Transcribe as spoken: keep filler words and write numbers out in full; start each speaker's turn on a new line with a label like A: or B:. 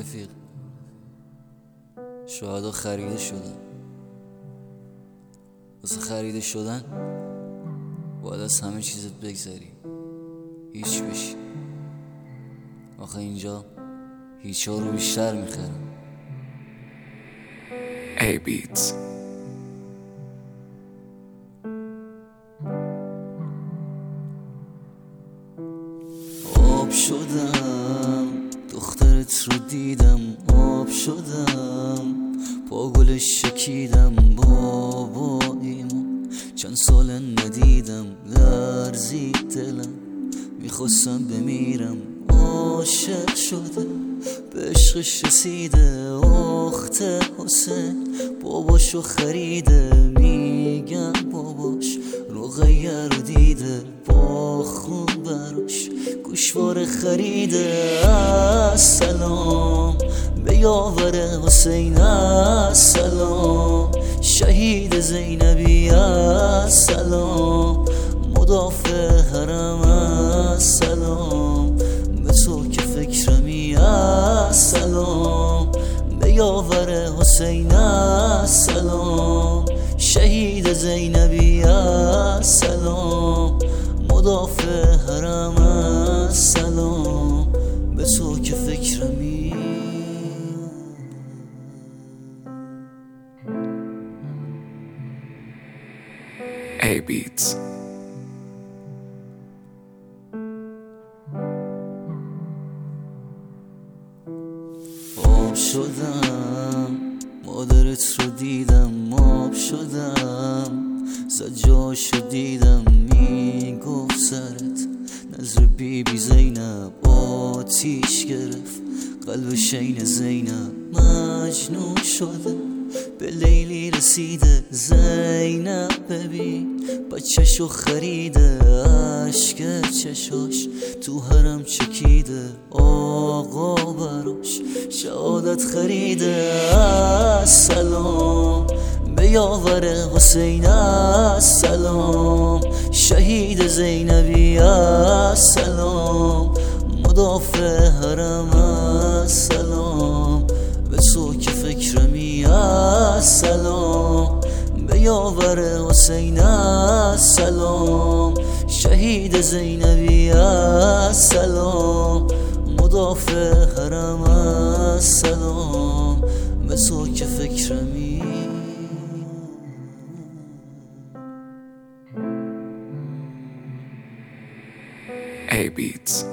A: رفیق. شهدا خریده شدن. واسه خریده شدن باید از همه چیزت بگذری، هیچ بشی. آخه اینجا هیچ ها رو بیشتر میخرم.
B: ای بیتس.
A: آب شدم دخترت رو دیدم، آب شدم پا گلش شکیدم. باباییمو چند سال ندیدم، لرزید دلم میخواستم بمیرم. عاشق شده به عشقش رسیده، اخت حسین باباشو خریده. میگم باباش رقیه رو دیده، با خون براش گوشواره خریده. السلام به یاور حسین، السلام شهید زینبی، السلام مدافع حرم، السلام به تو که فکرمی. السلام به یاور حسین، السلام شهید زینبی، السلام مدافع حرم، السلام به تو که فکرمی.
B: ای بیتس.
A: آب شدم مادرت رو دیدم، آب شدم زجاشو دیدم. میگفت سرت نظر بی بی زینب آتیش گرفت قلب شین زینب. مجنون شده به لیلی رسیده، زینب ببین بچه‌شو خریده. عشق چشاش تو حرم چکیده، آقا براش شهادت خریده. السلام به یاور حسین، السلام شهید زینبی، السلام مدافع حرم، السلام به تو که فکرمی. السلام به یاور حسین، السلام شهید زینبی، السلام مدافع حرم، السلام به تو که فکرمی.
B: ای بیتس.